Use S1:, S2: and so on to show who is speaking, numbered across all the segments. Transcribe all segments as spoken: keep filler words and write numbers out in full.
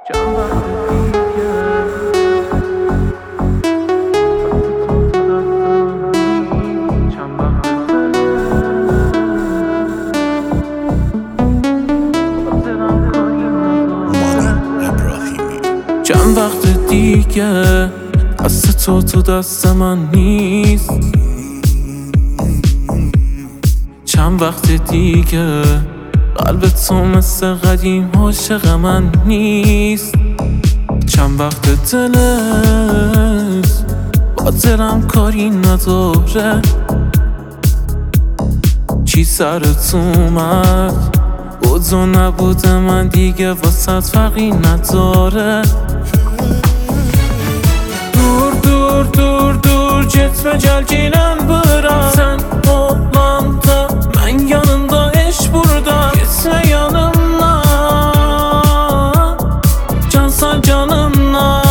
S1: چند وقت دیگه دست تو تو دست من نیست. چند وقت دیگه قلب تو مثل قدیم عاشق من نیست. چند وقت دلت با دلم کاری نداره. چی سرت اومد بود و نبوده من دیگه واسط فرقی نداره. Dur dur dur dur gitme gel giylen bırak. Sen olanda ben yanında eş burada. Gitme yanımdan cansan canımla.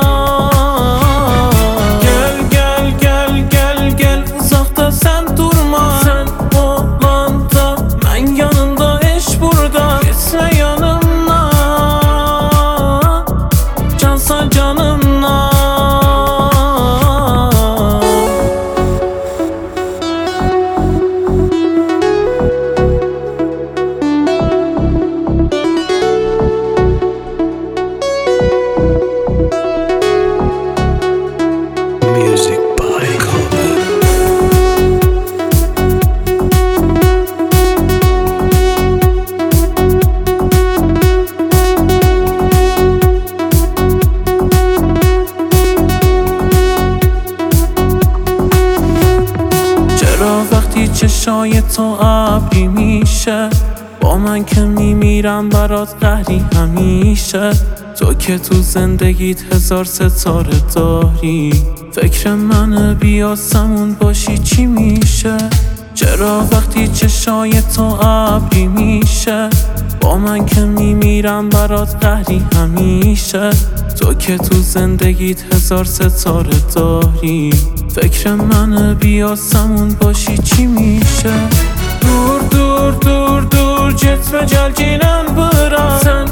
S1: Gel gel gel gel gel uzakta sen durma. Sen olanda ben yanında eş burada. Gitme yanımdan cansan canımla. وقتی چشای تو ابری میشه با من که میمیرم برات قهری همیشه. تو که تو زندگیت هزار ستاره داری فکر منه بیا سمون باشی چی میشه. چرا وقتی چشای تو ابری میشه با من که میمیرم برات قهری همیشه. تو که تو زندگیت هزار ستاره داری فکر منه بیا سمون باشی چی میشه. Dur dur dur dur gitme gel giylen bırak. Sen